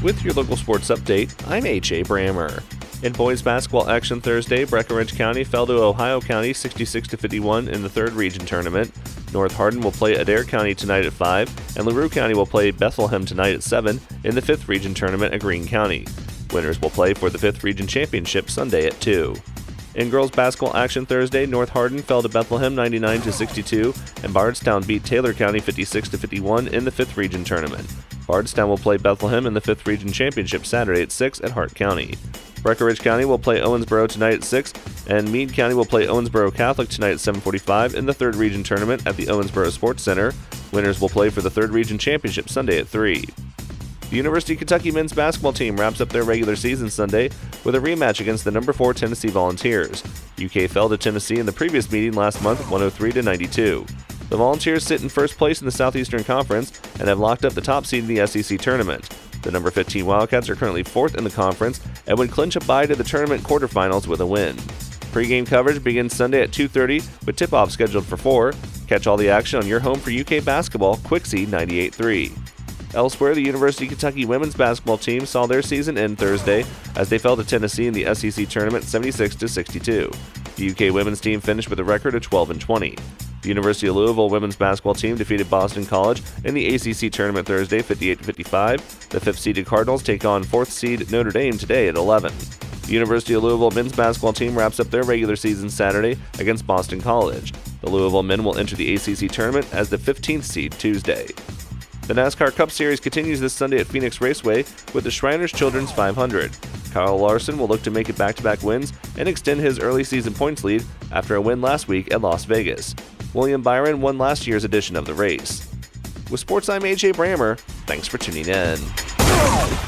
With your local sports update, I'm H.A. Brammer. In boys basketball action Thursday, Breckinridge County fell to Ohio County 66-51 in the 3rd region tournament. North Hardin will play Adair County tonight at 5, and LaRue County will play Bethlehem tonight at 7 in the 5th region tournament at Greene County. Winners will play for the 5th region championship Sunday at 2. In girls basketball action Thursday, North Hardin fell to Bethlehem 99-62, and Bardstown beat Taylor County 56-51 in the 5th region tournament. Bardstown will play Bethlehem in the 5th region championship Saturday at 6 at Hart County. Breckinridge County will play Owensboro tonight at 6, and Meade County will play Owensboro Catholic tonight at 7:45 in the 3rd region tournament at the Owensboro Sports Center. Winners will play for the 3rd region championship Sunday at 3. The University of Kentucky men's basketball team wraps up their regular season Sunday with a rematch against the number 4 Tennessee Volunteers. UK fell to Tennessee in the previous meeting last month 103-92. The Volunteers sit in first place in the Southeastern Conference and have locked up the top seed in the SEC tournament. The number 15 Wildcats are currently 4th in the conference and would clinch a bye to the tournament quarterfinals with a win. Pre-game coverage begins Sunday at 2:30 with tip-off scheduled for 4. Catch all the action on your home for UK basketball, Quixie 98.3. Elsewhere, the University of Kentucky women's basketball team saw their season end Thursday as they fell to Tennessee in the SEC tournament 76-62. The UK women's team finished with a record of 12-20. The University of Louisville women's basketball team defeated Boston College in the ACC tournament Thursday 58-55. The 5th-seeded Cardinals take on 4th-seed Notre Dame today at 11. The University of Louisville men's basketball team wraps up their regular season Saturday against Boston College. The Louisville men will enter the ACC tournament as the 15th seed Tuesday. The NASCAR Cup Series continues this Sunday at Phoenix Raceway with the Shriners Children's 500. Kyle Larson will look to make it back-to-back wins and extend his early season points lead after a win last week at Las Vegas. William Byron won last year's edition of the race. With sports, I'm AJ Brammer. Thanks for tuning in.